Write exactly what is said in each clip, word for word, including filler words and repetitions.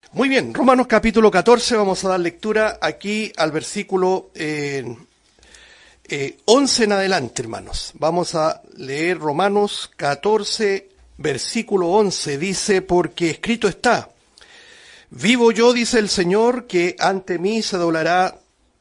Muy bien, Romanos capítulo catorce, vamos a dar lectura aquí al versículo eh, eh, once en adelante, hermanos. Vamos a leer Romanos catorce, versículo once, dice, porque escrito está, vivo yo, dice el Señor, que ante mí se doblará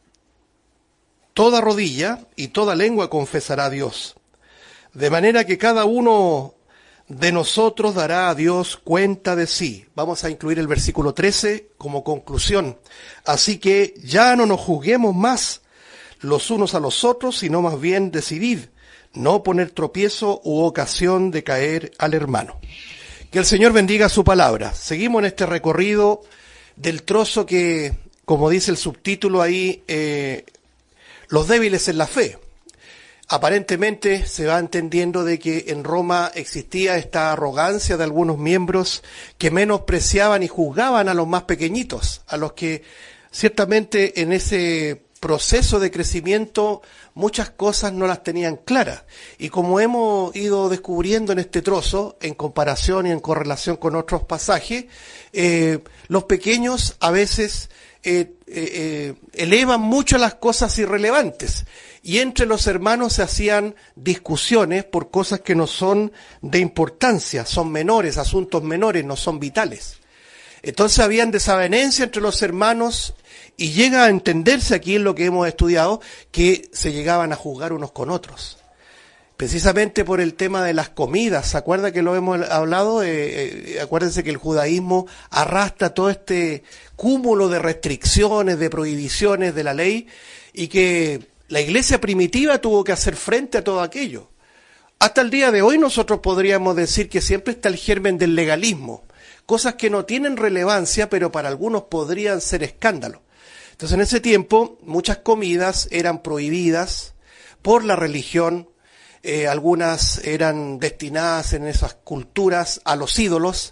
toda rodilla y toda lengua confesará a Dios. De manera que cada uno de nosotros dará a Dios cuenta de sí. Vamos a incluir el versículo trece como conclusión. Así que ya no nos juzguemos más los unos a los otros, sino más bien decidid no poner tropiezo u ocasión de caer al hermano. Que el Señor bendiga su palabra. Seguimos en este recorrido del trozo que, como dice el subtítulo ahí, eh, los débiles en la fe. Aparentemente se va entendiendo de que en Roma existía esta arrogancia de algunos miembros que menospreciaban y juzgaban a los más pequeñitos, a los que ciertamente en ese proceso de crecimiento muchas cosas no las tenían claras. Y como hemos ido descubriendo en este trozo, en comparación y en correlación con otros pasajes, eh, los pequeños a veces eh, eh, eh, elevan mucho las cosas irrelevantes. Y entre los hermanos se hacían discusiones por cosas que no son de importancia, son menores, asuntos menores, no son vitales. Entonces habían desavenencia entre los hermanos y llega a entenderse aquí en lo que hemos estudiado que se llegaban a juzgar unos con otros. Precisamente por el tema de las comidas, ¿se acuerda que lo hemos hablado? Eh, eh, acuérdense que el judaísmo arrastra todo este cúmulo de restricciones, de prohibiciones de la ley y que la iglesia primitiva tuvo que hacer frente a todo aquello. Hasta el día de hoy nosotros podríamos decir que siempre está el germen del legalismo, cosas que no tienen relevancia, pero para algunos podrían ser escándalos. Entonces en ese tiempo muchas comidas eran prohibidas por la religión, eh, algunas eran destinadas en esas culturas a los ídolos,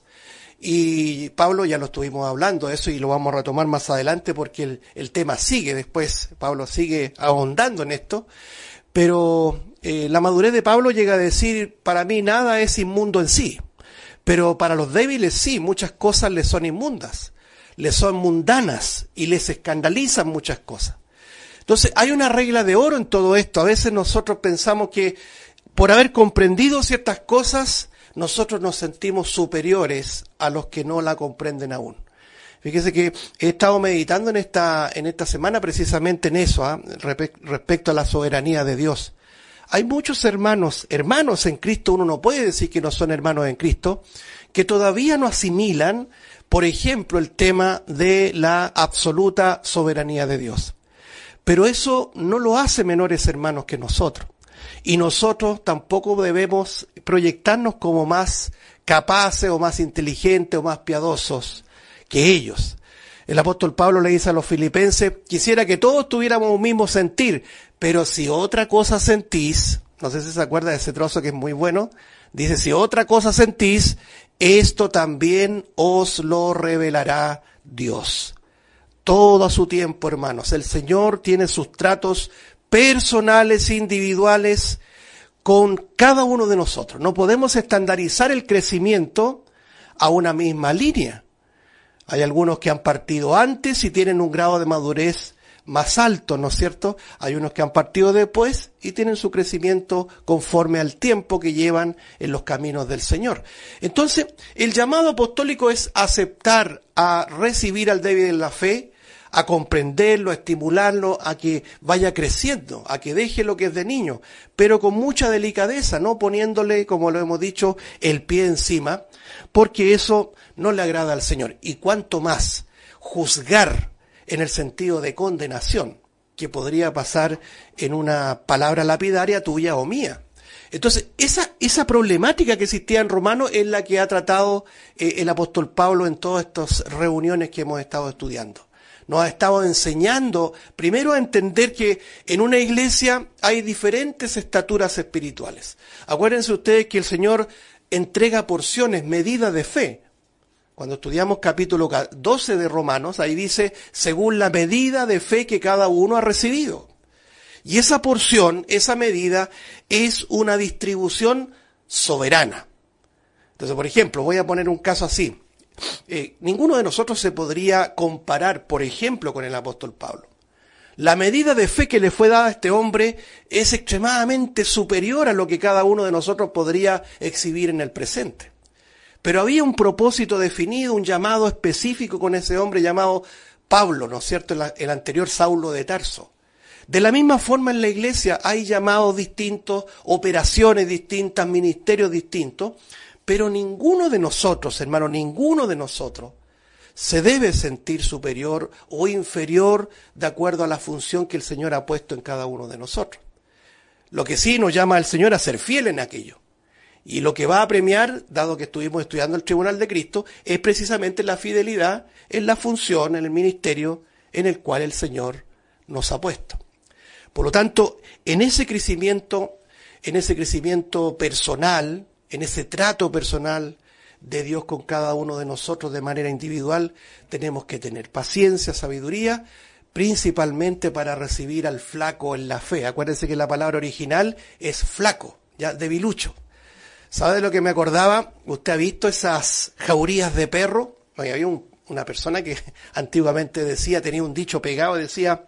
y Pablo ya lo estuvimos hablando de eso y lo vamos a retomar más adelante porque el, el tema sigue después, Pablo sigue ahondando en esto, pero eh, la madurez de Pablo llega a decir, para mí nada es inmundo en sí, pero para los débiles sí, muchas cosas les son inmundas, les son mundanas y les escandalizan muchas cosas. Entonces hay una regla de oro en todo esto, a veces nosotros pensamos que por haber comprendido ciertas cosas, nosotros nos sentimos superiores a los que no la comprenden aún. Fíjese que he estado meditando en esta, en esta semana precisamente en eso, ¿eh? respecto a la soberanía de Dios. Hay muchos hermanos, hermanos en Cristo, uno no puede decir que no son hermanos en Cristo, que todavía no asimilan, por ejemplo, el tema de la absoluta soberanía de Dios. Pero eso no lo hace menores hermanos que nosotros. Y nosotros tampoco debemos proyectarnos como más capaces o más inteligentes o más piadosos que ellos. El apóstol Pablo le dice a los filipenses, quisiera que todos tuviéramos un mismo sentir, pero si otra cosa sentís, no sé si se acuerda de ese trozo que es muy bueno, dice, si otra cosa sentís, esto también os lo revelará Dios. Todo a su tiempo, hermanos. El Señor tiene sus tratos personales, individuales, con cada uno de nosotros. No podemos estandarizar el crecimiento a una misma línea. Hay algunos que han partido antes y tienen un grado de madurez más alto, ¿no es cierto? Hay unos que han partido después y tienen su crecimiento conforme al tiempo que llevan en los caminos del Señor. Entonces, el llamado apostólico es aceptar, a recibir al débil en la fe, a comprenderlo, a estimularlo, a que vaya creciendo, a que deje lo que es de niño, pero con mucha delicadeza, no poniéndole, como lo hemos dicho, el pie encima, porque eso no le agrada al Señor. Y cuanto más juzgar en el sentido de condenación, que podría pasar en una palabra lapidaria tuya o mía. Entonces, esa, esa problemática que existía en Romanos es la que ha tratado eh, el apóstol Pablo en todas estas reuniones que hemos estado estudiando. Nos ha estado enseñando primero a entender que en una iglesia hay diferentes estaturas espirituales. Acuérdense ustedes que el Señor entrega porciones, medidas de fe. Cuando estudiamos capítulo doce de Romanos, ahí dice, según la medida de fe que cada uno ha recibido. Y esa porción, esa medida, es una distribución soberana. Entonces, por ejemplo, voy a poner un caso así. eh, ninguno de nosotros se podría comparar, por ejemplo, con el apóstol Pablo. La medida de fe que le fue dada a este hombre es extremadamente superior a lo que cada uno de nosotros podría exhibir en el presente. Pero había un propósito definido, un llamado específico con ese hombre llamado Pablo, ¿no es cierto?, el, el anterior Saulo de Tarso. De la misma forma en la iglesia hay llamados distintos, operaciones distintas, ministerios distintos, pero ninguno de nosotros, hermano, ninguno de nosotros se debe sentir superior o inferior de acuerdo a la función que el Señor ha puesto en cada uno de nosotros. Lo que sí nos llama al Señor a ser fiel en aquello. Y lo que va a premiar, dado que estuvimos estudiando el tribunal de Cristo, es precisamente la fidelidad en la función, en el ministerio en el cual el Señor nos ha puesto. Por lo tanto, en ese crecimiento, en ese crecimiento personal, en ese trato personal de Dios con cada uno de nosotros de manera individual, tenemos que tener paciencia, sabiduría, principalmente para recibir al flaco en la fe. Acuérdense que la palabra original es flaco, ya debilucho. ¿Sabe de lo que me acordaba? ¿Usted ha visto esas jaurías de perro? Oye, había un, una persona que antiguamente decía, tenía un dicho pegado, decía,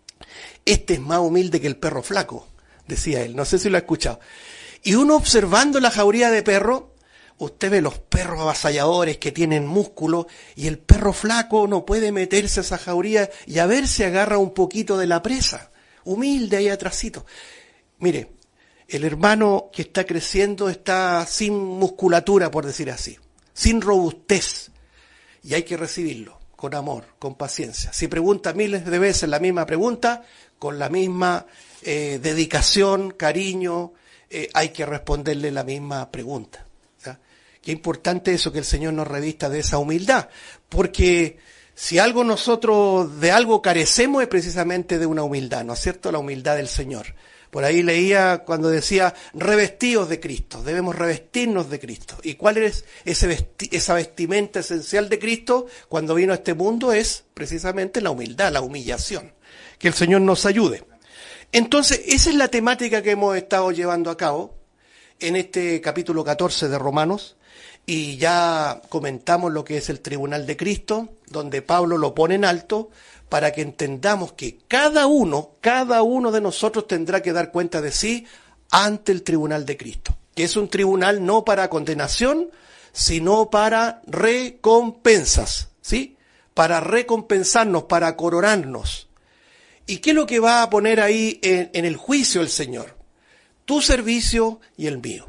este es más humilde que el perro flaco, decía él. No sé si lo ha escuchado. Y uno observando la jauría de perro, usted ve los perros avasalladores que tienen músculo y el perro flaco no puede meterse a esa jauría y a ver si agarra un poquito de la presa. Humilde ahí atrásito. Mire, el hermano que está creciendo está sin musculatura, por decir así, sin robustez. Y hay que recibirlo con amor, con paciencia. Si pregunta miles de veces la misma pregunta, con la misma eh, dedicación, cariño, eh, hay que responderle la misma pregunta. ¿Ya? Qué importante eso, que el Señor nos revista de esa humildad. Porque si algo nosotros, de algo carecemos, es precisamente de una humildad, ¿no es cierto? La humildad del Señor. Por ahí leía cuando decía, revestidos de Cristo, debemos revestirnos de Cristo. ¿Y cuál es ese vesti- esa vestimenta esencial de Cristo cuando vino a este mundo? Es precisamente la humildad, la humillación. Que el Señor nos ayude. Entonces, esa es la temática que hemos estado llevando a cabo en este capítulo catorce de Romanos. Y ya comentamos lo que es el tribunal de Cristo, donde Pablo lo pone en alto, para que entendamos que cada uno, cada uno de nosotros tendrá que dar cuenta de sí ante el tribunal de Cristo. Que es un tribunal no para condenación, sino para recompensas, ¿sí? Para recompensarnos, para coronarnos. ¿Y qué es lo que va a poner ahí en, en el juicio el Señor? Tu servicio y el mío.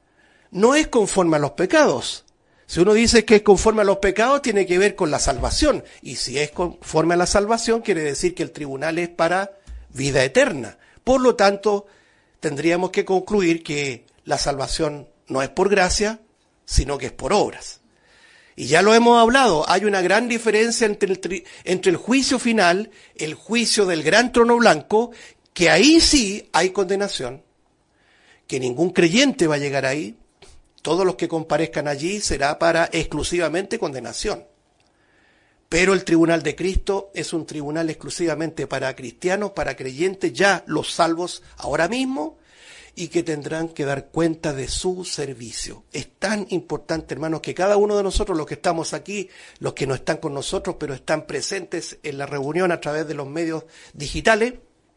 No es conforme a los pecados. Si uno dice que es conforme a los pecados, tiene que ver con la salvación. Y si es conforme a la salvación, quiere decir que el tribunal es para vida eterna. Por lo tanto, tendríamos que concluir que la salvación no es por gracia, sino que es por obras. Y ya lo hemos hablado, hay una gran diferencia entre el, tri- entre el juicio final, el juicio del gran trono blanco, que ahí sí hay condenación, que ningún creyente va a llegar ahí. Todos los que comparezcan allí será para exclusivamente condenación. Pero el tribunal de Cristo es un tribunal exclusivamente para cristianos, para creyentes, ya los salvos ahora mismo, y que tendrán que dar cuenta de su servicio. Es tan importante, hermanos, que cada uno de nosotros, los que estamos aquí, los que no están con nosotros, pero están presentes en la reunión a través de los medios digitales,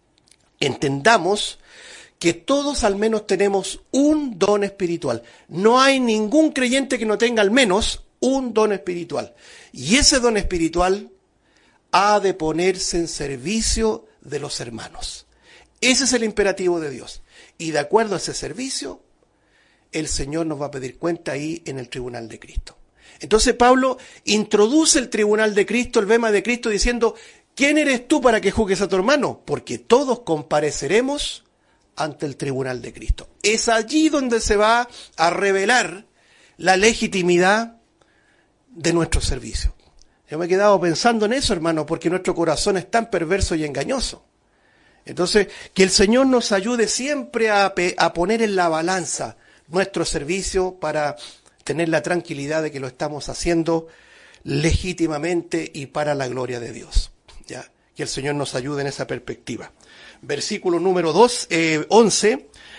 entendamos que todos al menos tenemos un don espiritual. No hay ningún creyente que no tenga al menos un don espiritual. Y ese don espiritual ha de ponerse en servicio de los hermanos. Ese es el imperativo de Dios. Y de acuerdo a ese servicio, el Señor nos va a pedir cuenta ahí en el tribunal de Cristo. Entonces Pablo introduce el tribunal de Cristo, el bema de Cristo, diciendo, ¿quién eres tú para que juzgues a tu hermano? Porque todos compareceremos ante el tribunal de Cristo. Es allí donde se va a revelar la legitimidad de nuestro servicio. Yo me he quedado pensando en eso, hermano, porque nuestro corazón es tan perverso y engañoso. Entonces, que el Señor nos ayude siempre a, a poner en la balanza nuestro servicio para tener la tranquilidad de que lo estamos haciendo legítimamente y para la gloria de Dios. ¿Ya? Que el Señor nos ayude en esa perspectiva. Versículo número dos, eh, once,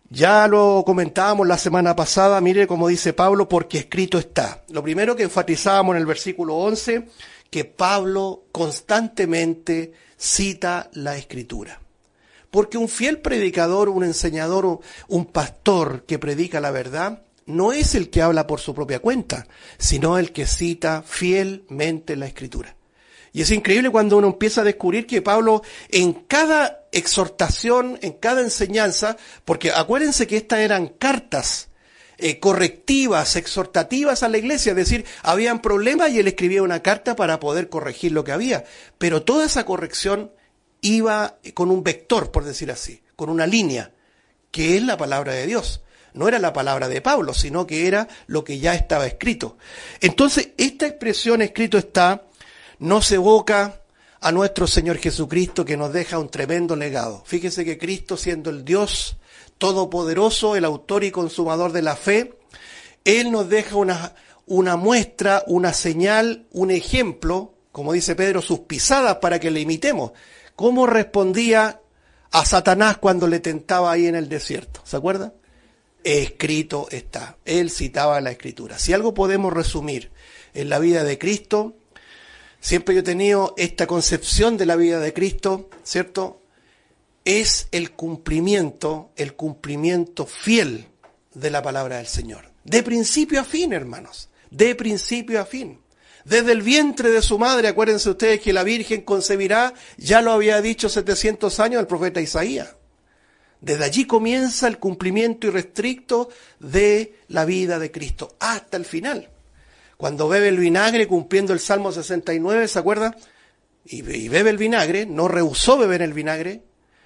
Ya lo comentábamos la semana pasada, mire cómo dice Pablo, porque escrito está. Lo primero que enfatizábamos en el versículo once, que Pablo constantemente cita la Escritura. Porque un fiel predicador, un enseñador, un pastor que predica la verdad, no es el que habla por su propia cuenta, sino el que cita fielmente la Escritura. Y es increíble cuando uno empieza a descubrir que Pablo en cada exhortación, en cada enseñanza, porque acuérdense que estas eran cartas eh, correctivas, exhortativas a la iglesia, es decir, habían problemas y él escribía una carta para poder corregir lo que había, pero toda esa corrección iba con un vector, por decir así, con una línea, que es la palabra de Dios. No era la palabra de Pablo, sino que era lo que ya estaba escrito. Entonces, esta expresión escrito está, nos evoca a nuestro Señor Jesucristo, que nos deja un tremendo legado. Fíjese que Cristo, siendo el Dios todopoderoso, el autor y consumador de la fe, Él nos deja una, una muestra, una señal, un ejemplo, como dice Pedro, sus pisadas para que le imitemos. ¿Cómo respondía a Satanás cuando le tentaba ahí en el desierto? ¿Se acuerdan? Escrito está. Él citaba la Escritura. Si algo podemos resumir en la vida de Cristo, siempre yo he tenido esta concepción de la vida de Cristo, ¿cierto? Es el cumplimiento, el cumplimiento fiel de la palabra del Señor. De principio a fin, hermanos. De principio a fin. Desde el vientre de su madre, acuérdense ustedes que la Virgen concebirá, ya lo había dicho setecientos años el profeta Isaías. Desde allí comienza el cumplimiento irrestricto de la vida de Cristo, hasta el final. Cuando bebe el vinagre, cumpliendo el Salmo sesenta y nueve, ¿se acuerda? Y, y bebe el vinagre, no rehusó beber el vinagre,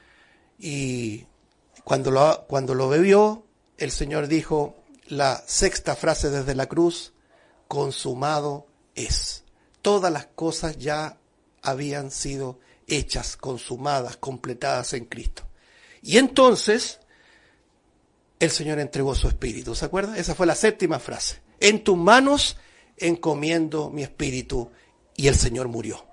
y cuando lo, cuando lo bebió, el Señor dijo la sexta frase desde la cruz, consumado es. Todas las cosas ya habían sido hechas, consumadas, completadas en Cristo. Y entonces, el Señor entregó su espíritu, ¿se acuerda? Esa fue la séptima frase. En tus manos encomiendo mi espíritu, y el Señor murió.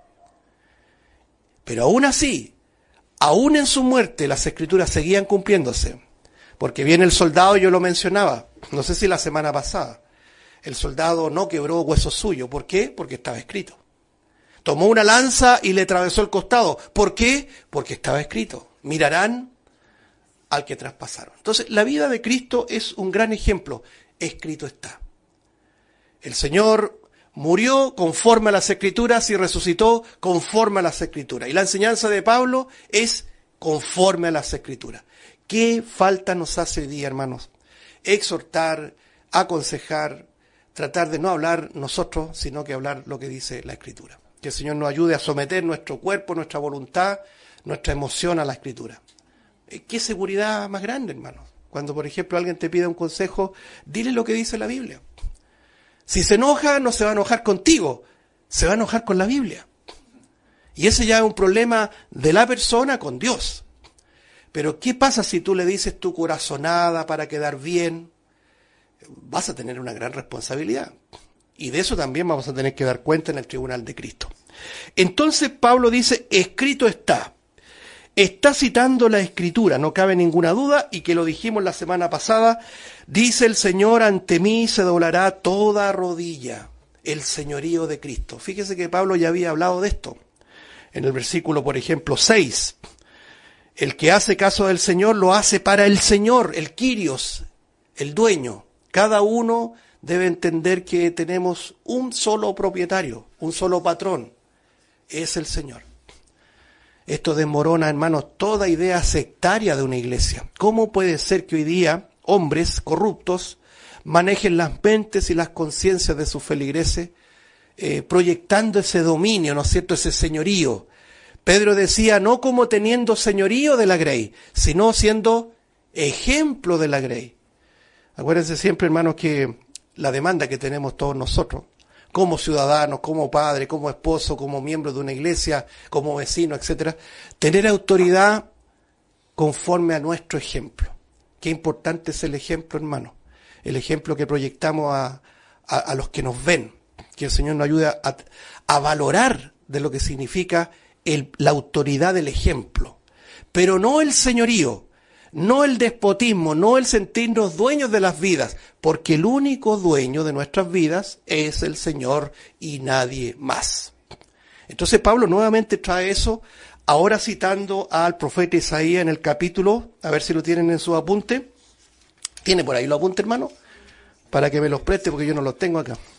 Pero aún así, aún en su muerte, las Escrituras seguían cumpliéndose. Porque viene el soldado, yo lo mencionaba, no sé si la semana pasada, el soldado no quebró hueso suyo. ¿Por qué? Porque estaba escrito. Tomó una lanza y le atravesó el costado. ¿Por qué? Porque estaba escrito. Mirarán al que traspasaron. Entonces, la vida de Cristo es un gran ejemplo. Escrito está. El Señor murió conforme a las Escrituras y resucitó conforme a las Escrituras. Y la enseñanza de Pablo es conforme a las Escrituras. ¿Qué falta nos hace hoy día, hermanos? Exhortar, aconsejar, tratar de no hablar nosotros, sino que hablar lo que dice la Escritura. Que el Señor nos ayude a someter nuestro cuerpo, nuestra voluntad, nuestra emoción a la Escritura. ¿Qué seguridad más grande, hermanos? Cuando, por ejemplo, alguien te pide un consejo, dile lo que dice la Biblia. Si se enoja, no se va a enojar contigo, se va a enojar con la Biblia. Y ese ya es un problema de la persona con Dios. Pero ¿qué pasa si tú le dices tu corazonada para quedar bien? Vas a tener una gran responsabilidad. Y de eso también vamos a tener que dar cuenta en el tribunal de Cristo. Entonces Pablo dice, escrito está. Está citando la Escritura, no cabe ninguna duda, y que lo dijimos la semana pasada, dice el Señor, ante mí se doblará toda rodilla, el señorío de Cristo. Fíjese que Pablo ya había hablado de esto. En el versículo, por ejemplo, seis, el que hace caso del Señor lo hace para el Señor, el Kyrios, el dueño. Cada uno debe entender que tenemos un solo propietario, un solo patrón, es el Señor. Esto desmorona, hermanos, toda idea sectaria de una iglesia. ¿Cómo puede ser que hoy día hombres corruptos manejen las mentes y las conciencias de sus feligreses, eh, proyectando ese dominio, ¿no es cierto?, ese señorío? Pedro decía, no como teniendo señorío de la grey, sino siendo ejemplo de la grey. Acuérdense siempre, hermanos, que la demanda que tenemos todos nosotros, como ciudadanos, como padre, como esposo, como miembro de una iglesia, como vecino, etcétera, tener autoridad conforme a nuestro ejemplo. Qué importante es el ejemplo, hermano. El ejemplo que proyectamos a, a, a los que nos ven. Que el Señor nos ayude a, a valorar de lo que significa el, la autoridad del ejemplo. Pero no el señorío, no el despotismo, no el sentirnos dueños de las vidas, porque el único dueño de nuestras vidas es el Señor y nadie más. Entonces Pablo nuevamente trae eso, ahora citando al profeta Isaías en el capítulo, a ver si lo tienen en su apunte. ¿Tiene por ahí los apuntes, hermano? Para que me los preste, porque yo no los tengo acá.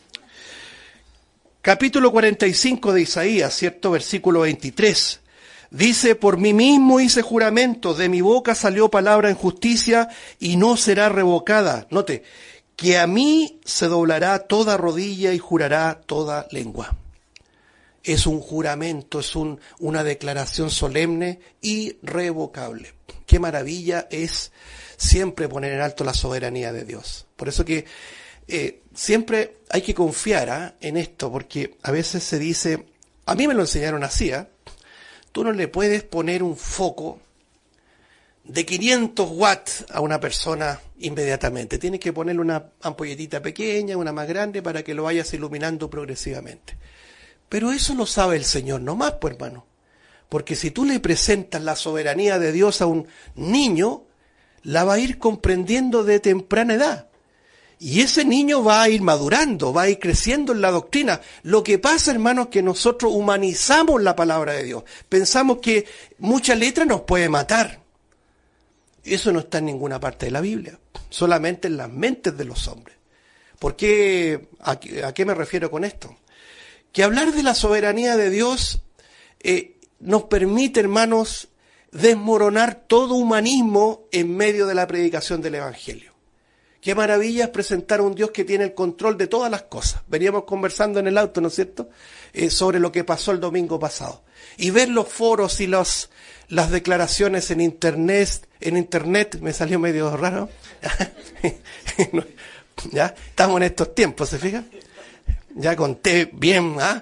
Capítulo cuarenta y cinco de Isaías, ¿cierto? Versículo veintitrés. Dice, por mí mismo hice juramento, de mi boca salió palabra en justicia y no será revocada. Note, que a mí se doblará toda rodilla y jurará toda lengua. Es un juramento, es un, una declaración solemne, irrevocable. Qué maravilla es siempre poner en alto la soberanía de Dios. Por eso que eh, siempre hay que confiar ¿eh? en esto, porque a veces se dice, a mí me lo enseñaron así, ¿eh? Tú no le puedes poner un foco de quinientos watts a una persona inmediatamente. Tienes que ponerle una ampolletita pequeña, una más grande, para que lo vayas iluminando progresivamente. Pero eso lo sabe el Señor nomás, pues hermano. Porque si tú le presentas la soberanía de Dios a un niño, la va a ir comprendiendo de temprana edad. Y ese niño va a ir madurando, va a ir creciendo en la doctrina. Lo que pasa, hermanos, es que nosotros humanizamos la palabra de Dios. Pensamos que mucha letra nos puede matar. Eso no está en ninguna parte de la Biblia, solamente en las mentes de los hombres. ¿Por qué? ¿A, a qué me refiero con esto? Que hablar de la soberanía de Dios eh, nos permite, hermanos, desmoronar todo humanismo en medio de la predicación del Evangelio. Qué maravilla es presentar a un Dios que tiene el control de todas las cosas. Veníamos conversando en el auto, ¿no es cierto?, eh, sobre lo que pasó el domingo pasado. Y ver los foros y los, las declaraciones en internet, en internet, me salió medio raro. Ya, estamos en estos tiempos, ¿se fijan? Ya conté bien, ¿ah?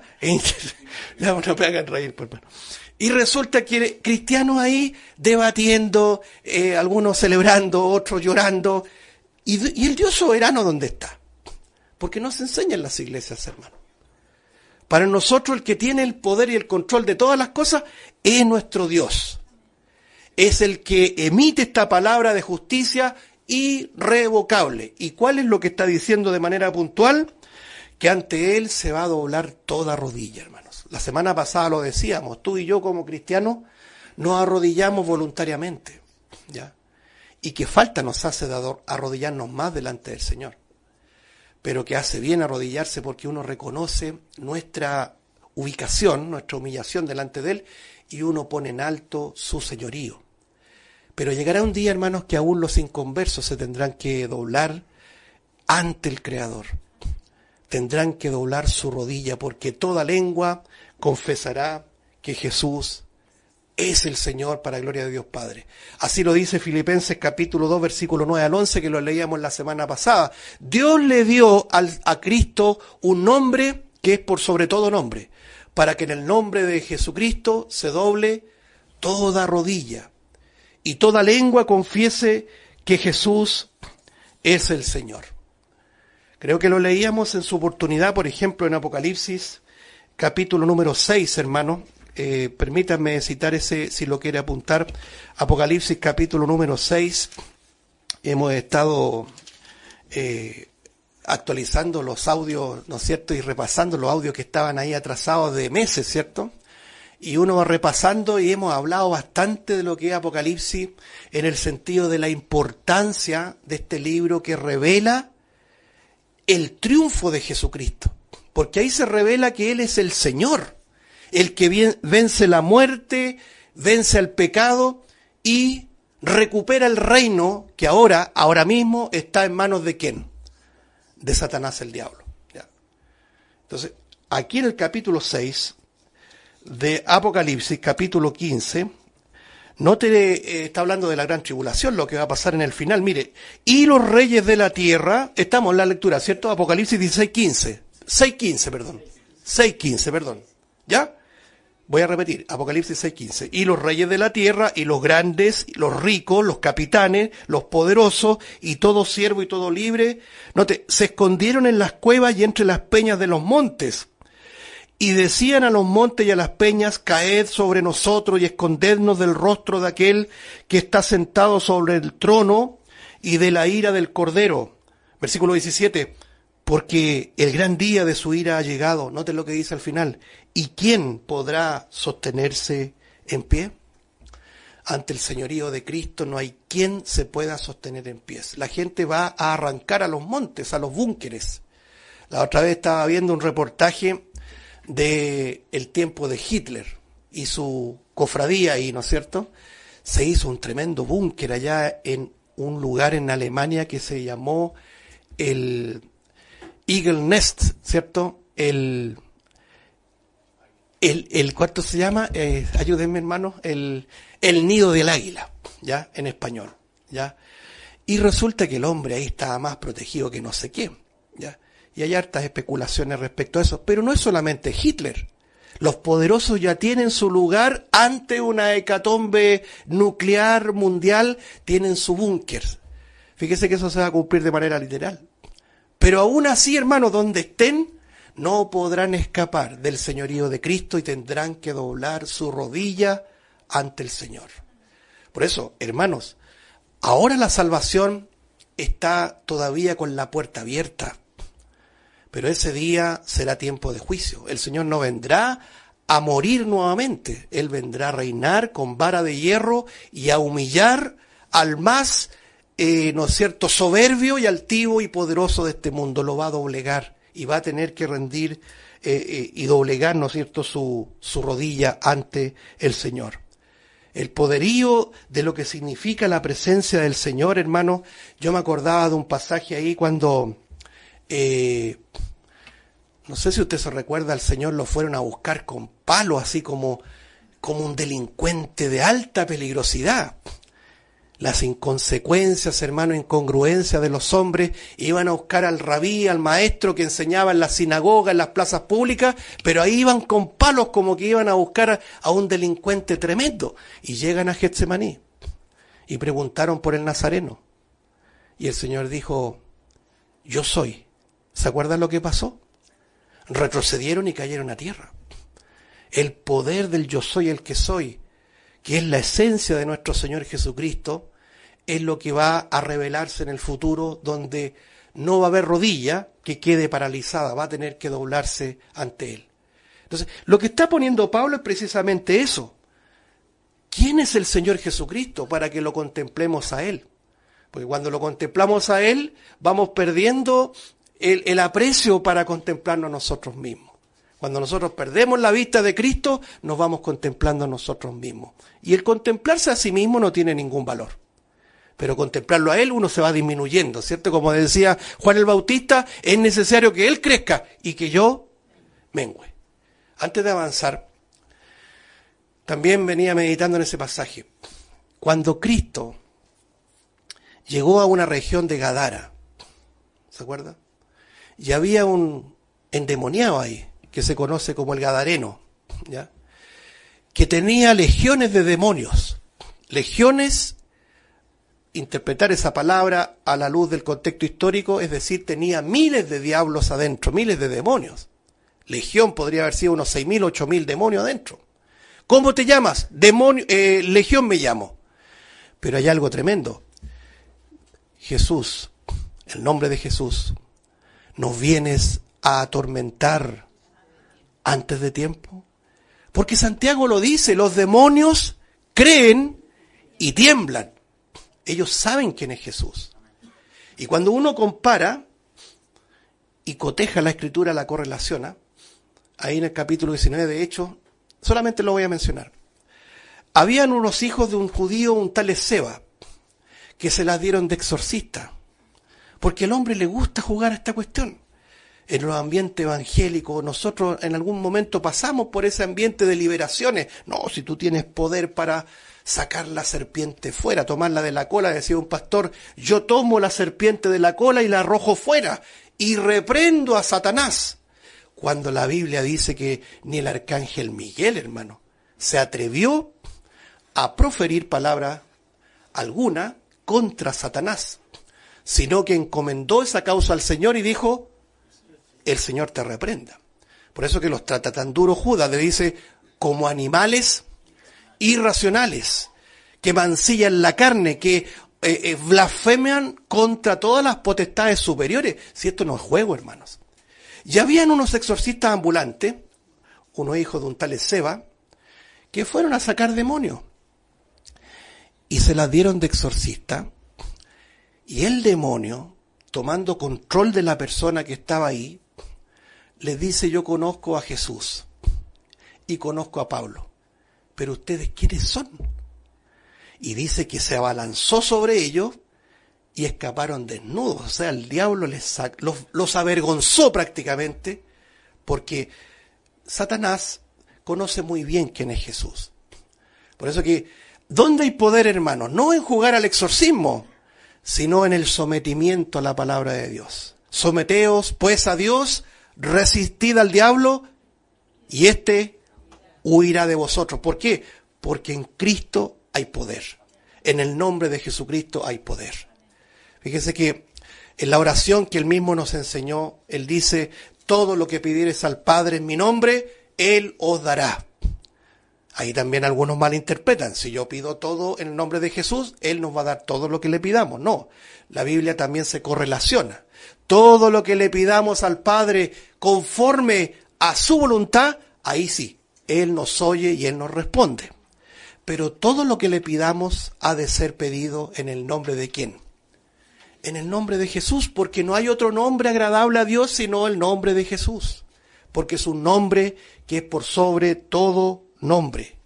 Ya no me hagan reír, por favor. Y resulta que cristianos ahí debatiendo, eh, algunos celebrando, otros llorando. ¿Y, y el Dios soberano dónde está? Porque no se enseña en las iglesias, hermano. Para nosotros el que tiene el poder y el control de todas las cosas es nuestro Dios. Es el que emite esta palabra de justicia irrevocable. ¿Y cuál es lo que está diciendo de manera puntual? Que ante Él se va a doblar toda rodilla, hermanos. La semana pasada lo decíamos, tú y yo como cristianos nos arrodillamos voluntariamente, ¿ya? Y que falta nos hace de arrodillarnos más delante del Señor. Pero que hace bien arrodillarse porque uno reconoce nuestra ubicación, nuestra humillación delante de Él, y uno pone en alto su señorío. Pero llegará un día, hermanos, que aún los inconversos se tendrán que doblar ante el Creador. Tendrán que doblar su rodilla, porque toda lengua confesará que Jesús es el Señor, para gloria de Dios Padre. Así lo dice Filipenses capítulo dos, versículo nueve al once, que lo leíamos la semana pasada. Dios le dio al, a Cristo un nombre que es por sobre todo nombre, para que en el nombre de Jesucristo se doble toda rodilla y toda lengua confiese que Jesús es el Señor. Creo que lo leíamos en su oportunidad, por ejemplo, en Apocalipsis, capítulo número seis, hermano. Eh, permítanme citar ese, si lo quiere apuntar. Apocalipsis, capítulo número seis. Hemos estado eh, actualizando los audios, ¿no es cierto?, y repasando los audios que estaban ahí atrasados de meses, ¿cierto? Y uno va repasando y hemos hablado bastante de lo que es Apocalipsis en el sentido de la importancia de este libro que revela el triunfo de Jesucristo, porque ahí se revela que Él es el Señor, el que vence la muerte, vence al pecado y recupera el reino que ahora, ahora mismo, está en manos de ¿quién? De Satanás, el diablo. ¿Ya? Entonces, aquí en el capítulo seis de Apocalipsis, capítulo quince, no te eh, está hablando de la gran tribulación, lo que va a pasar en el final. Mire, y los reyes de la tierra, estamos en la lectura, ¿cierto? Apocalipsis dieciséis quince, seis quince, perdón, seis quince, perdón, ¿ya? Voy a repetir, Apocalipsis seis quince, y los reyes de la tierra, y los grandes, los ricos, los capitanes, los poderosos, y todo siervo y todo libre, note, se escondieron en las cuevas y entre las peñas de los montes, Y decían a los montes y a las peñas, caed sobre nosotros y escondednos del rostro de aquel que está sentado sobre el trono y de la ira del Cordero. Versículo diecisiete, porque el gran día de su ira ha llegado. Noten lo que dice al final. ¿Y quién podrá sostenerse en pie? Ante el señorío de Cristo no hay quien se pueda sostener en pie. La gente va a arrancar a los montes, a los búnkeres. La otra vez estaba viendo un reportaje de el tiempo de Hitler y su cofradía ahí, ¿no es cierto? Se hizo un tremendo búnker allá en un lugar en Alemania que se llamó el Eagle Nest, ¿cierto? El, el, el ¿cuánto se llama? Eh, ayúdenme, hermano, el, el nido del águila, ¿ya? En español, ¿ya? Y resulta que el hombre ahí estaba más protegido que no sé quién, ¿ya? Y hay hartas especulaciones respecto a eso. Pero no es solamente Hitler. Los poderosos ya tienen su lugar ante una hecatombe nuclear mundial, tienen su búnker. Fíjese que eso se va a cumplir de manera literal. Pero aún así, hermanos, donde estén, no podrán escapar del señorío de Cristo y tendrán que doblar su rodilla ante el Señor. Por eso, hermanos, ahora la salvación está todavía con la puerta abierta. Pero ese día será tiempo de juicio. El Señor no vendrá a morir nuevamente. Él vendrá a reinar con vara de hierro y a humillar al más, eh, ¿no es cierto?, soberbio y altivo y poderoso de este mundo. Lo va a doblegar y va a tener que rendir eh, eh, y doblegar, ¿no es cierto?, su, su rodilla ante el Señor. El poderío de lo que significa la presencia del Señor, hermano. Yo me acordaba de un pasaje ahí cuando... Eh, no sé si usted se recuerda, al Señor lo fueron a buscar con palos, así como, como un delincuente de alta peligrosidad. Las inconsecuencias, hermano, incongruencias de los hombres, iban a buscar al rabí, al maestro que enseñaba en las sinagogas, en las plazas públicas, pero ahí iban con palos como que iban a buscar a, a un delincuente tremendo. Y llegan a Getsemaní y preguntaron por el Nazareno. Y el Señor dijo, yo soy. ¿Se acuerdan lo que pasó? Retrocedieron y cayeron a tierra. El poder del yo soy el que soy, que es la esencia de nuestro Señor Jesucristo, es lo que va a revelarse en el futuro, donde no va a haber rodilla que quede paralizada, va a tener que doblarse ante Él. Entonces, lo que está poniendo Pablo es precisamente eso. ¿Quién es el Señor Jesucristo para que lo contemplemos a Él? Porque cuando lo contemplamos a Él, vamos perdiendo el, el aprecio para contemplarnos a nosotros mismos. Cuando nosotros perdemos la vista de Cristo, nos vamos contemplando a nosotros mismos. Y el contemplarse a sí mismo no tiene ningún valor. Pero contemplarlo a Él, uno se va disminuyendo, ¿cierto? Como decía Juan el Bautista, es necesario que Él crezca y que yo mengüe. Antes de avanzar, también venía meditando en ese pasaje. Cuando Cristo llegó a una región de Gadara, ¿se acuerda? Y había un endemoniado ahí, que se conoce como el Gadareno, ¿ya? Que tenía legiones de demonios. Legiones, interpretar esa palabra a la luz del contexto histórico, es decir, tenía miles de diablos adentro, miles de demonios. Legión podría haber sido unos seis mil, ocho mil demonios adentro. ¿Cómo te llamas? Demonio, eh, Legión me llamo. Pero hay algo tremendo. Jesús, el nombre de Jesús, ¿nos vienes a atormentar antes de tiempo? Porque Santiago lo dice, los demonios creen y tiemblan. Ellos saben quién es Jesús. Y cuando uno compara y coteja la Escritura, la correlaciona, ahí en el capítulo diecinueve de Hechos, solamente lo voy a mencionar. Habían unos hijos de un judío, un tal Esceva, que se las dieron de exorcista, porque al hombre le gusta jugar a esta cuestión. En los ambientes evangélicos, nosotros en algún momento pasamos por ese ambiente de liberaciones. No, si tú tienes poder para sacar la serpiente fuera, tomarla de la cola, decía un pastor, yo tomo la serpiente de la cola y la arrojo fuera y reprendo a Satanás. Cuando la Biblia dice que ni el arcángel Miguel, hermano, se atrevió a proferir palabra alguna contra Satanás, sino que encomendó esa causa al Señor y dijo, el Señor te reprenda. Por eso que los trata tan duro Judas, le dice, como animales irracionales, que mancillan la carne, que eh, eh, blasfeman contra todas las potestades superiores. Si esto no es juego, hermanos. Ya habían unos exorcistas ambulantes, unos hijos de un tal Seba, que fueron a sacar demonios. Y se las dieron de exorcista. Y el demonio, tomando control de la persona que estaba ahí, les dice, yo conozco a Jesús y conozco a Pablo, pero ustedes ¿quiénes son? Y dice que se abalanzó sobre ellos y escaparon desnudos. O sea, el diablo les sac- los, los avergonzó prácticamente, porque Satanás conoce muy bien quién es Jesús. Por eso que, ¿dónde hay poder, hermanos? No en jugar al exorcismo, sino en el sometimiento a la palabra de Dios. Someteos pues a Dios, resistid al diablo, y éste huirá de vosotros. ¿Por qué? Porque en Cristo hay poder. En el nombre de Jesucristo hay poder. Fíjese que en la oración que él mismo nos enseñó, él dice, todo lo que pidieres al Padre en mi nombre, él os dará. Ahí también algunos malinterpretan. Si yo pido todo en el nombre de Jesús, él nos va a dar todo lo que le pidamos. No, la Biblia también se correlaciona. Todo lo que le pidamos al Padre conforme a su voluntad, ahí sí, él nos oye y él nos responde. Pero todo lo que le pidamos ha de ser pedido en el nombre de ¿quién? En el nombre de Jesús, porque no hay otro nombre agradable a Dios sino el nombre de Jesús. Porque es un nombre que es por sobre todo nombre.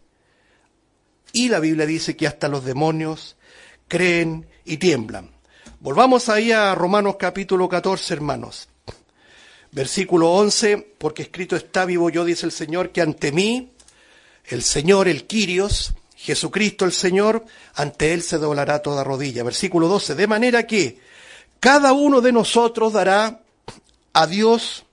Y la Biblia dice que hasta los demonios creen y tiemblan. Volvamos ahí a Romanos capítulo catorce, hermanos. Versículo once, porque escrito está, vivo yo, dice el Señor, que ante mí, el Señor, el Kyrios, Jesucristo el Señor, ante él se doblará toda rodilla. Versículo doce, de manera que cada uno de nosotros dará a Dios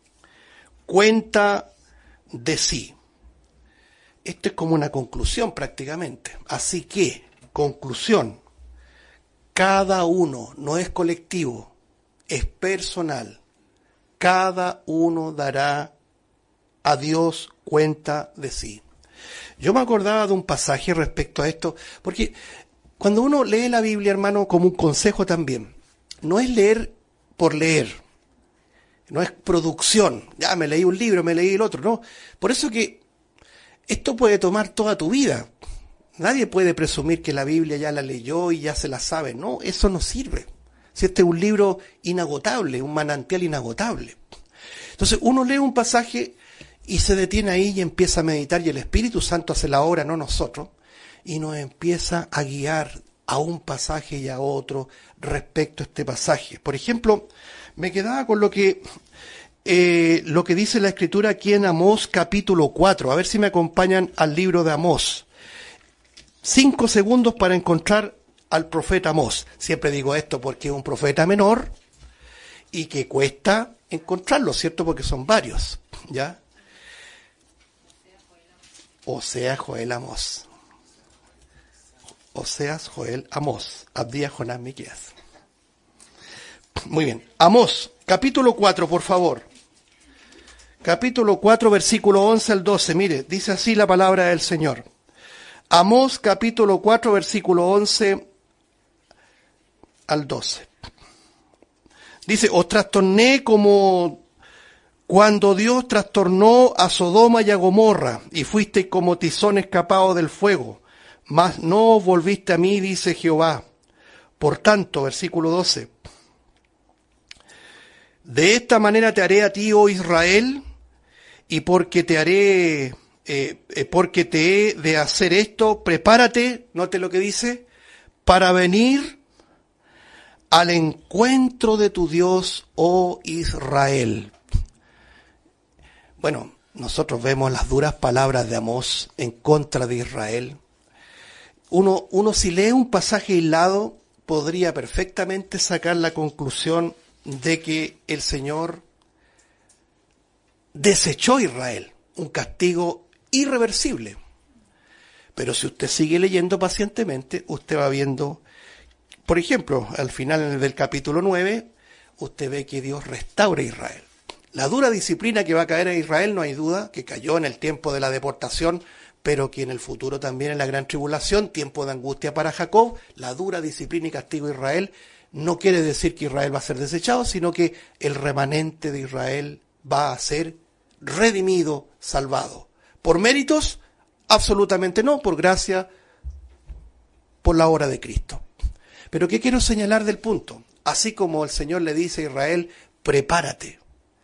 cuenta de sí. Esto es como una conclusión prácticamente. Así que, conclusión, cada uno, no es colectivo, es personal. Cada uno dará a Dios cuenta de sí. Yo me acordaba de un pasaje respecto a esto, porque cuando uno lee la Biblia, hermano, como un consejo también, no es leer por leer, no es producción, ya me leí un libro, me leí el otro, no. Por eso que esto puede tomar toda tu vida. Nadie puede presumir que la Biblia ya la leyó y ya se la sabe. No, eso no sirve. Si este es un libro inagotable, un manantial inagotable. Entonces uno lee un pasaje y se detiene ahí y empieza a meditar, y el Espíritu Santo hace la obra, no nosotros, y nos empieza a guiar a un pasaje y a otro respecto a este pasaje. Por ejemplo, me quedaba con lo que eh, lo que dice la Escritura aquí en Amós capítulo cuatro. A ver si me acompañan al libro de Amós. Cinco segundos para encontrar al profeta Amós. Siempre digo esto porque es un profeta menor y que cuesta encontrarlo, ¿cierto? Porque son varios, ¿ya? Oseas, Joel, Amós. Oseas, Joel, Amós. Abdías, Jonás, Miqueas. Muy bien. Amós, capítulo cuatro, por favor. Capítulo cuatro, versículo once al doce. Mire, dice así la palabra del Señor. Amós, capítulo cuatro, versículo once al doce. Dice, os trastorné como cuando Dios trastornó a Sodoma y a Gomorra, y fuisteis como tizón escapado del fuego, mas no os volviste a mí, dice Jehová. Por tanto, versículo doce, de esta manera te haré a ti, oh Israel, y porque te haré, eh, eh, porque te he de hacer esto, prepárate, note lo que dice, para venir al encuentro de tu Dios, oh Israel. Bueno, nosotros vemos las duras palabras de Amós en contra de Israel. Uno, uno si lee un pasaje aislado, podría perfectamente sacar la conclusión de que el Señor desechó a Israel, un castigo irreversible. Pero si usted sigue leyendo pacientemente, usted va viendo, por ejemplo, al final del capítulo nueve, usted ve que Dios restaura a Israel. La dura disciplina que va a caer en Israel, no hay duda, que cayó en el tiempo de la deportación, pero que en el futuro también en la gran tribulación, tiempo de angustia para Jacob, la dura disciplina y castigo a Israel, no quiere decir que Israel va a ser desechado, sino que el remanente de Israel va a ser redimido, salvado. ¿Por méritos? Absolutamente no, por gracia, por la obra de Cristo. Pero ¿qué quiero señalar del punto? Así como el Señor le dice a Israel, prepárate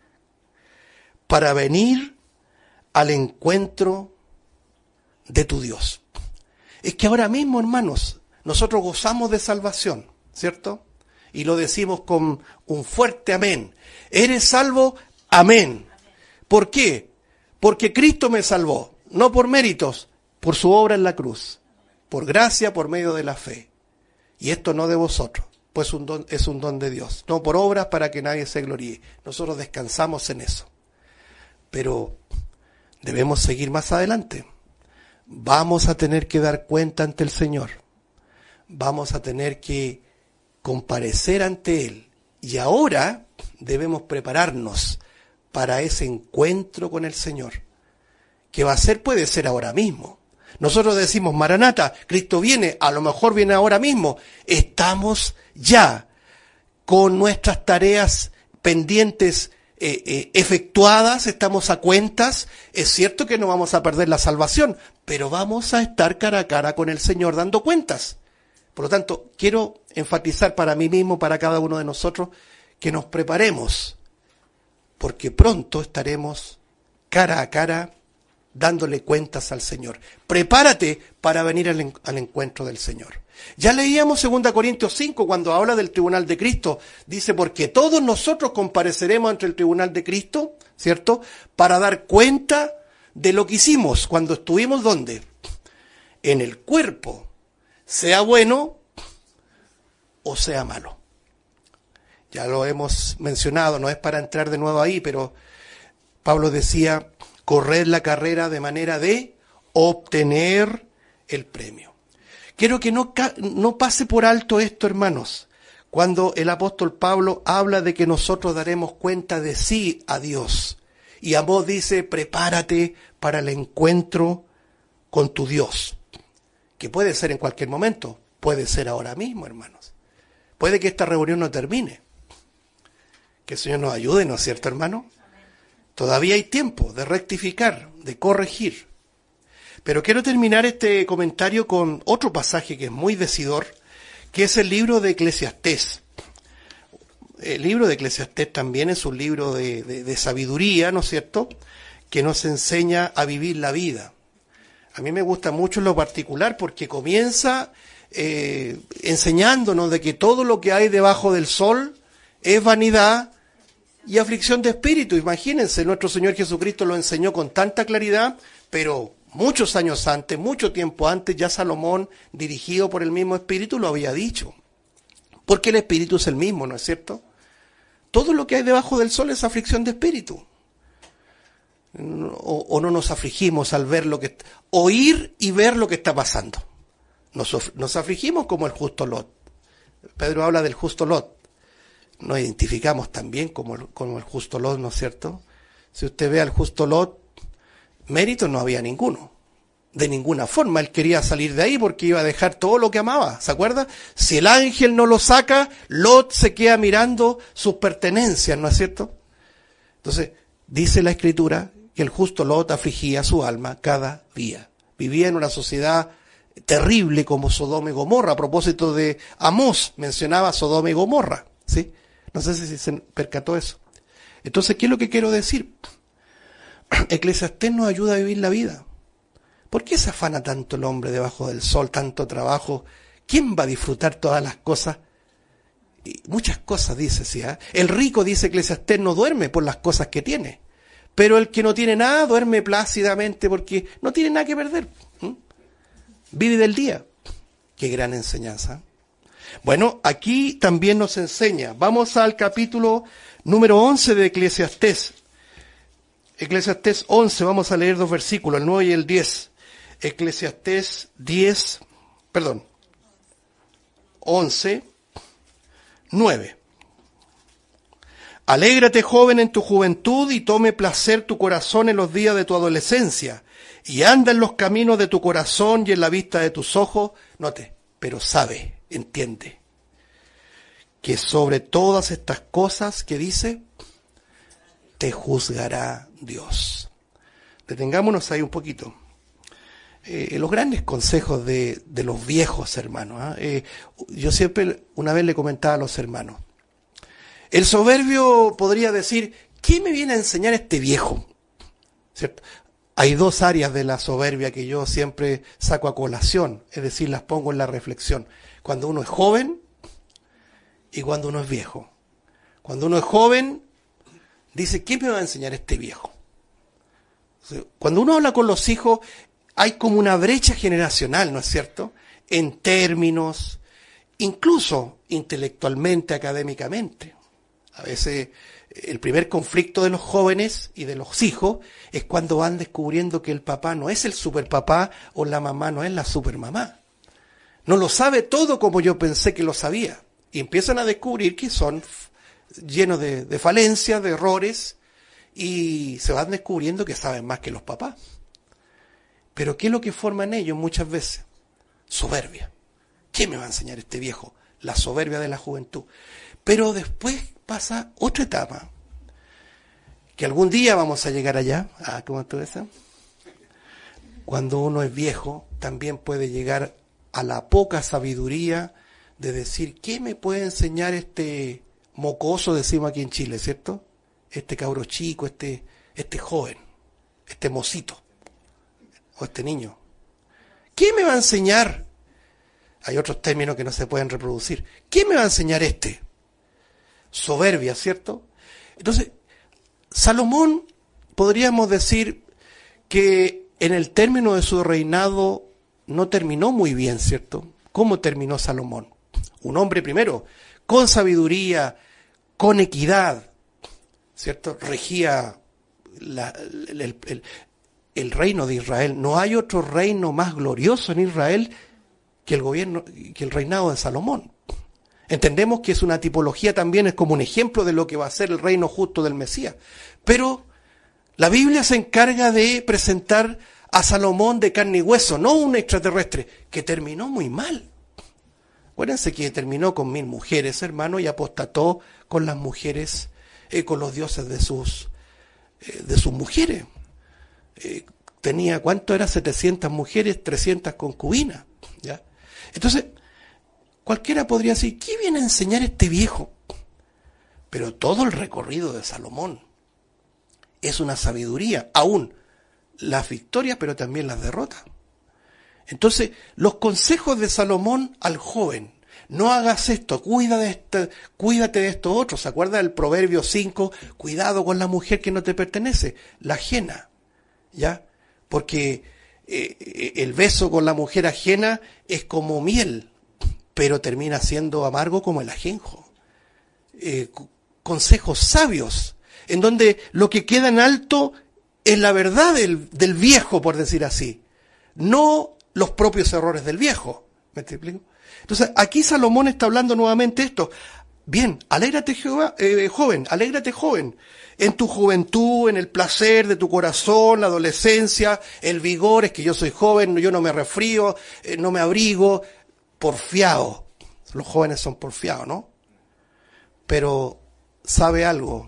para venir al encuentro de tu Dios. Es que ahora mismo, hermanos, nosotros gozamos de salvación, ¿cierto? Y lo decimos con un fuerte amén. ¿Eres salvo? Amén. ¿Por qué? Porque Cristo me salvó, no por méritos, por su obra en la cruz, por gracia, por medio de la fe. Y esto no de vosotros, pues un don, es un don de Dios, no por obras para que nadie se gloríe. Nosotros descansamos en eso. Pero debemos seguir más adelante. Vamos a tener que dar cuenta ante el Señor. Vamos a tener que comparecer ante Él. Y ahora debemos prepararnos para ese encuentro con el Señor. Que va a ser, puede ser ahora mismo. Nosotros decimos, Maranata, Cristo viene, a lo mejor viene ahora mismo. Estamos ya con nuestras tareas pendientes eh, eh, efectuadas, estamos a cuentas. Es cierto que no vamos a perder la salvación, pero vamos a estar cara a cara con el Señor dando cuentas. Por lo tanto, quiero enfatizar para mí mismo, para cada uno de nosotros, que nos preparemos, porque pronto estaremos cara a cara dándole cuentas al Señor. Prepárate para venir al, en, al encuentro del Señor. Ya leíamos segunda Corintios cinco cuando habla del tribunal de Cristo. Dice, porque todos nosotros compareceremos ante el tribunal de Cristo, ¿cierto? Para dar cuenta de lo que hicimos cuando estuvimos, ¿dónde? En el cuerpo, sea bueno o sea malo. Ya lo hemos mencionado, no es para entrar de nuevo ahí, pero Pablo decía, corred la carrera de manera de obtener el premio. Quiero que no, no pase por alto esto, hermanos, cuando el apóstol Pablo habla de que nosotros daremos cuenta de sí a Dios. Y Amós dice, prepárate para el encuentro con tu Dios, que puede ser en cualquier momento, puede ser ahora mismo, hermanos. Puede que esta reunión no termine. Que el Señor nos ayude, ¿no es cierto, hermano? Todavía hay tiempo de rectificar, de corregir. Pero quiero terminar este comentario con otro pasaje que es muy decidor, que es el libro de Eclesiastés. El libro de Eclesiastés también es un libro de, de, de sabiduría, ¿no es cierto?, que nos enseña a vivir la vida. A mí me gusta mucho en lo particular porque comienza eh, enseñándonos de que todo lo que hay debajo del sol es vanidad y aflicción de espíritu. Imagínense, nuestro Señor Jesucristo lo enseñó con tanta claridad, pero muchos años antes, mucho tiempo antes, ya Salomón, dirigido por el mismo Espíritu, lo había dicho. Porque el Espíritu es el mismo, ¿no es cierto? Todo lo que hay debajo del sol es aflicción de espíritu. O, o no nos afligimos al ver lo que, oír y ver lo que está pasando. Nos, nos afligimos como el justo Lot. Pedro habla del justo Lot. Nos identificamos también como el, como el justo Lot, ¿no es cierto? Si usted ve al justo Lot, mérito no había ninguno. De ninguna forma. Él quería salir de ahí porque iba a dejar todo lo que amaba. ¿Se acuerda? Si el ángel no lo saca, Lot se queda mirando sus pertenencias, ¿no es cierto? Entonces, dice la Escritura que el justo Lot afligía su alma cada día. Vivía en una sociedad terrible como Sodoma y Gomorra. A propósito de Amós, mencionaba Sodoma y Gomorra, ¿sí? No sé si se percató eso. Entonces, ¿qué es lo que quiero decir? Eclesiastés nos ayuda a vivir la vida. ¿Por qué se afana tanto el hombre debajo del sol, tanto trabajo? ¿Quién va a disfrutar todas las cosas? Y muchas cosas, dice, ¿sí? ¿eh? El rico, dice Eclesiastés, no duerme por las cosas que tiene. Pero el que no tiene nada duerme plácidamente porque no tiene nada que perder. ¿Mm? Vive del día. Qué gran enseñanza. Bueno, aquí también nos enseña. Vamos al capítulo número once de Eclesiastés. Eclesiastés once, vamos a leer dos versículos, el nueve y el diez. Eclesiastés diez, perdón, once, nueve. Alégrate, joven, en tu juventud, y tome placer tu corazón en los días de tu adolescencia, y anda en los caminos de tu corazón y en la vista de tus ojos. Note, pero sabe, entiende, que sobre todas estas cosas que dice, te juzgará Dios. Detengámonos ahí un poquito. Eh, los grandes consejos de, de los viejos hermanos. ¿eh? Eh, yo siempre, una vez le comentaba a los hermanos, el soberbio podría decir, ¿qué me viene a enseñar este viejo? ¿Cierto? Hay dos áreas de la soberbia que yo siempre saco a colación, es decir, las pongo en la reflexión. Cuando uno es joven y cuando uno es viejo. Cuando uno es joven, dice, ¿qué me va a enseñar este viejo? Cuando uno habla con los hijos, hay como una brecha generacional, ¿no es cierto? En términos, incluso intelectualmente, académicamente. A veces el primer conflicto de los jóvenes y de los hijos es cuando van descubriendo que el papá no es el superpapá o la mamá no es la supermamá. No lo sabe todo como yo pensé que lo sabía. Y empiezan a descubrir que son llenos de, de falencias, de errores, y se van descubriendo que saben más que los papás. Pero ¿qué es lo que forma en ellos muchas veces? Soberbia. ¿Qué me va a enseñar este viejo? La soberbia de la juventud. Pero después pasa otra etapa, que algún día vamos a llegar allá. Ah, ¿cómo tú ves? Cuando uno es viejo, también puede llegar a la poca sabiduría de decir, ¿qué me puede enseñar este mocoso, decimos aquí en Chile, ¿cierto? Este cabro chico, este, este joven, este mocito, o este niño. ¿Qué me va a enseñar? Hay otros términos que no se pueden reproducir. ¿Qué me va a enseñar este? Soberbia, ¿cierto? Entonces, Salomón, podríamos decir que en el término de su reinado no terminó muy bien, ¿cierto? ¿Cómo terminó Salomón? Un hombre primero, con sabiduría, con equidad, ¿cierto? Regía la, el, el, el, el reino de Israel. No hay otro reino más glorioso en Israel que el gobierno, que el reinado de Salomón. Entendemos que es una tipología también, es como un ejemplo de lo que va a ser el reino justo del Mesías. Pero la Biblia se encarga de presentar a Salomón de carne y hueso, no un extraterrestre, que terminó muy mal. Acuérdense que terminó con mil mujeres, hermano, y apostató con las mujeres, eh, con los dioses de sus, eh, de sus mujeres. Eh, tenía, ¿cuánto era? setecientas mujeres, trescientas concubinas, ¿ya? Entonces, cualquiera podría decir, ¿qué viene a enseñar este viejo? Pero todo el recorrido de Salomón es una sabiduría, aún las victorias, pero también las derrotas. Entonces, los consejos de Salomón al joven, no hagas esto, cuida de esto, cuídate de esto otro. ¿Se acuerda del Proverbio cinco? Cuidado con la mujer que no te pertenece, la ajena, ¿ya? Porque eh, el beso con la mujer ajena es como miel, pero termina siendo amargo como el ajenjo. Eh, consejos sabios, en donde lo que queda en alto es la verdad del, del viejo, por decir así, no los propios errores del viejo. ¿Me explico? Entonces, aquí Salomón está hablando nuevamente esto. Bien, alégrate Jehová, eh, joven, alégrate joven, en tu juventud, en el placer de tu corazón, la adolescencia, el vigor, es que yo soy joven, yo no me resfrío, eh, no me abrigo, porfiado. Los jóvenes son porfiados, ¿no? Pero, ¿sabe algo?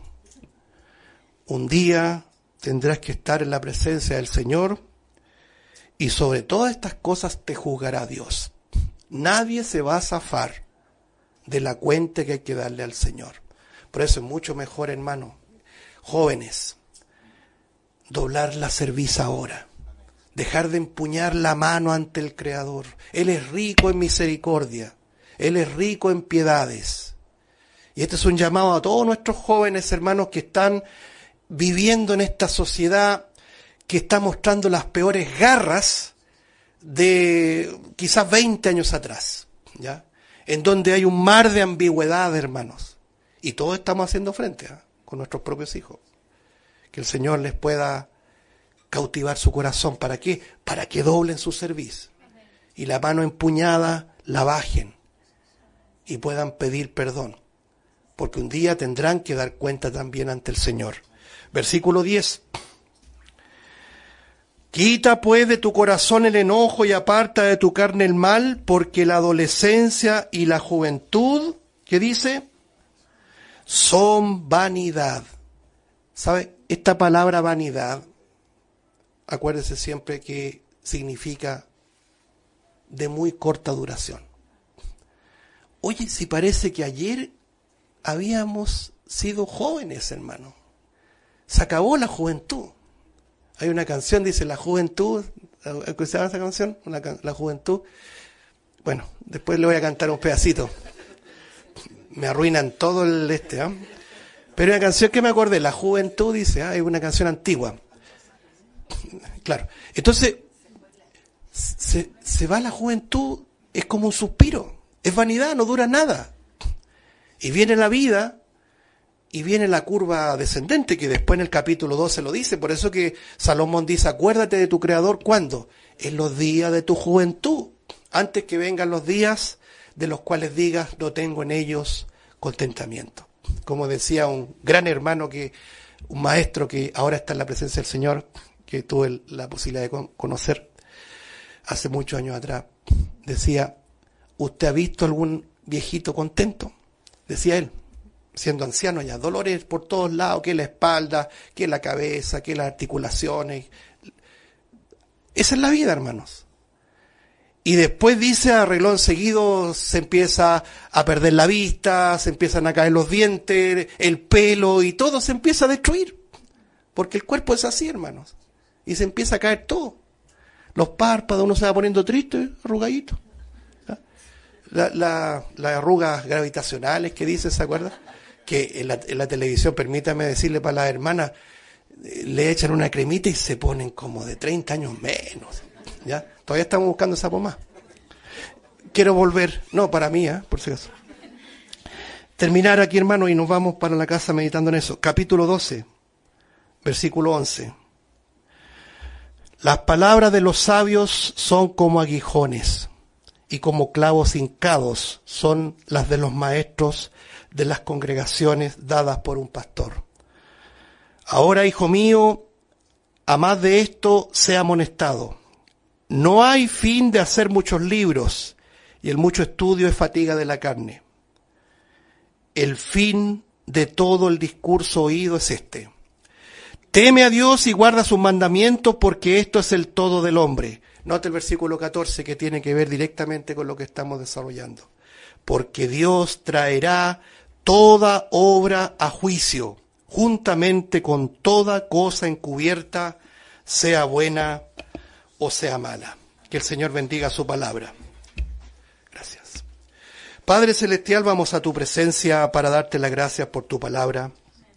Un día tendrás que estar en la presencia del Señor y sobre todas estas cosas te juzgará Dios. Nadie se va a zafar de la cuenta que hay que darle al Señor. Por eso es mucho mejor, hermano, jóvenes, doblar la cerviz ahora. Dejar de empuñar la mano ante el Creador. Él es rico en misericordia. Él es rico en piedades. Y este es un llamado a todos nuestros jóvenes hermanos que están viviendo en esta sociedad que está mostrando las peores garras de quizás veinte años atrás, ¿ya? En donde hay un mar de ambigüedad, hermanos. Y todos estamos haciendo frente, ¿eh? Con nuestros propios hijos. Que el Señor les pueda cautivar su corazón. ¿Para qué? Para que doblen su cerviz. Y la mano empuñada la bajen. Y puedan pedir perdón. porque un día tendrán que dar cuenta también ante el Señor. Versículo diez. Quita pues de tu corazón el enojo y aparta de tu carne el mal, porque la adolescencia y la juventud, ¿qué dice? Son vanidad. ¿Sabe? Esta palabra vanidad, acuérdese siempre que significa de muy corta duración. Oye, si parece que ayer habíamos sido jóvenes, hermano. Se acabó la juventud. Hay una canción, dice, la juventud. ¿Escuchaban esa canción? Una, la juventud. Bueno, después le voy a cantar un pedacito. Me arruinan todo el este, ¿eh? Pero una canción que me acordé, la juventud, dice, ah, es una canción antigua. Claro. Entonces, se, se va la juventud, es como un suspiro. Es vanidad, no dura nada. Y viene la vida, y viene la curva descendente, que después en el capítulo doce lo dice. Por eso que Salomón dice, acuérdate de tu Creador, ¿cuándo? En los días de tu juventud, antes que vengan los días de los cuales digas, no tengo en ellos contentamiento. Como decía un gran hermano, que un maestro que ahora está en la presencia del Señor, que tuve la posibilidad de conocer hace muchos años atrás, decía, ¿usted ha visto algún viejito contento? Decía él, siendo anciano ya, dolores por todos lados, que la espalda, que la cabeza, que las articulaciones. Esa es la vida, hermanos. Y después dice, a renglón seguido, se empieza a perder la vista, se empiezan a caer los dientes, el pelo, y todo se empieza a destruir. Porque el cuerpo es así, hermanos. Y se empieza a caer todo. Los párpados, uno se va poniendo triste, arrugadito. La, la, las arrugas gravitacionales que dice, ¿se acuerda? Que en la, en la televisión, permítame decirle para las hermanas, le echan una cremita y se ponen como de treinta años menos. ¿Ya? Todavía estamos buscando esa pomada. Quiero volver, no, para mí, ¿eh? Por si acaso. Terminar aquí, hermano, y nos vamos para la casa meditando en eso. Capítulo doce, versículo once. Las palabras de los sabios son como aguijones, y como clavos hincados son las de los maestros de las congregaciones dadas por un pastor. Ahora, hijo mío, a más de esto sea amonestado. No hay fin de hacer muchos libros, y el mucho estudio es fatiga de la carne. El fin de todo el discurso oído es este: teme a Dios y guarda sus mandamientos, porque esto es el todo del hombre. Note el versículo catorce, que tiene que ver directamente con lo que estamos desarrollando. Porque Dios traerá toda obra a juicio, juntamente con toda cosa encubierta, sea buena o sea mala. Que el Señor bendiga su palabra. Gracias. Padre Celestial, vamos a tu presencia para darte las gracias por tu palabra,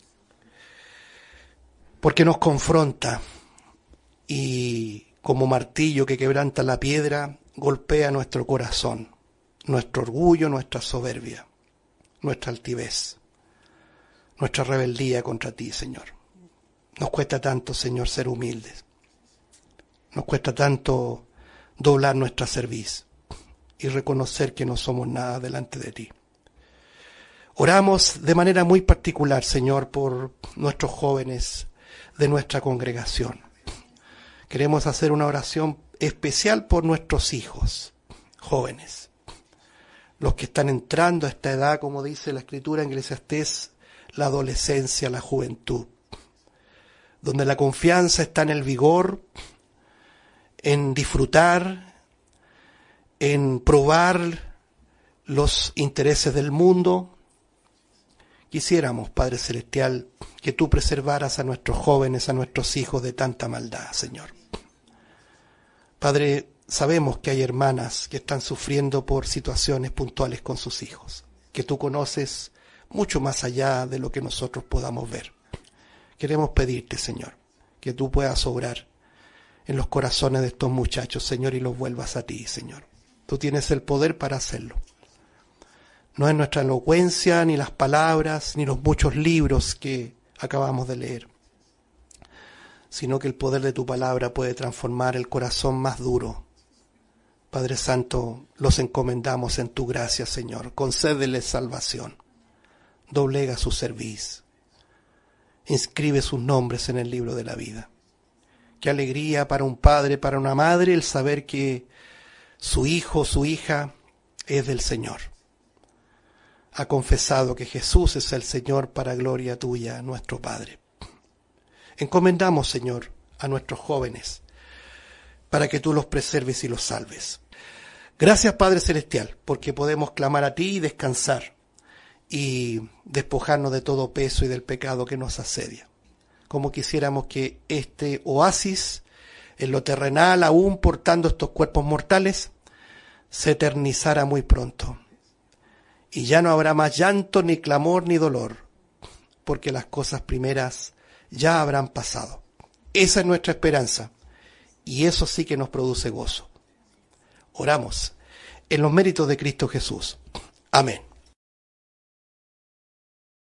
porque nos confronta y como martillo que quebranta la piedra, golpea nuestro corazón, nuestro orgullo, nuestra soberbia, nuestra altivez, nuestra rebeldía contra ti, Señor. Nos cuesta tanto, Señor, ser humildes. Nos cuesta tanto doblar nuestra cerviz y reconocer que no somos nada delante de ti. Oramos de manera muy particular, Señor, por nuestros jóvenes de nuestra congregación. Queremos hacer una oración especial por nuestros hijos jóvenes, los que están entrando a esta edad, como dice la Escritura en Eclesiastés, la adolescencia, la juventud, donde la confianza está en el vigor, en disfrutar, en probar los intereses del mundo. Quisiéramos, Padre Celestial, que tú preservaras a nuestros jóvenes, a nuestros hijos de tanta maldad, Señor. Padre, sabemos que hay hermanas que están sufriendo por situaciones puntuales con sus hijos, que tú conoces mucho más allá de lo que nosotros podamos ver. Queremos pedirte, Señor, que tú puedas obrar en los corazones de estos muchachos, Señor, y los vuelvas a ti, Señor. Tú tienes el poder para hacerlo. No es nuestra elocuencia, ni las palabras, ni los muchos libros que acabamos de leer, sino que el poder de tu palabra puede transformar el corazón más duro. Padre Santo, los encomendamos en tu gracia, Señor. Concédeles salvación. doblega su cerviz, inscribe sus nombres en el libro de la vida. Qué alegría para un padre, para una madre, el saber que su hijo o su hija es del Señor. Ha confesado que Jesús es el Señor para gloria tuya, nuestro Padre. Encomendamos, Señor, a nuestros jóvenes, para que tú los preserves y los salves. Gracias, Padre Celestial, porque podemos clamar a ti y descansar, y despojarnos de todo peso y del pecado que nos asedia. Como quisiéramos que este oasis, en lo terrenal, aún portando estos cuerpos mortales, se eternizara muy pronto. Y ya no habrá más llanto, ni clamor, ni dolor, porque las cosas primeras ya habrán pasado. Esa es nuestra esperanza, y eso sí que nos produce gozo. Oramos en los méritos de Cristo Jesús. Amén.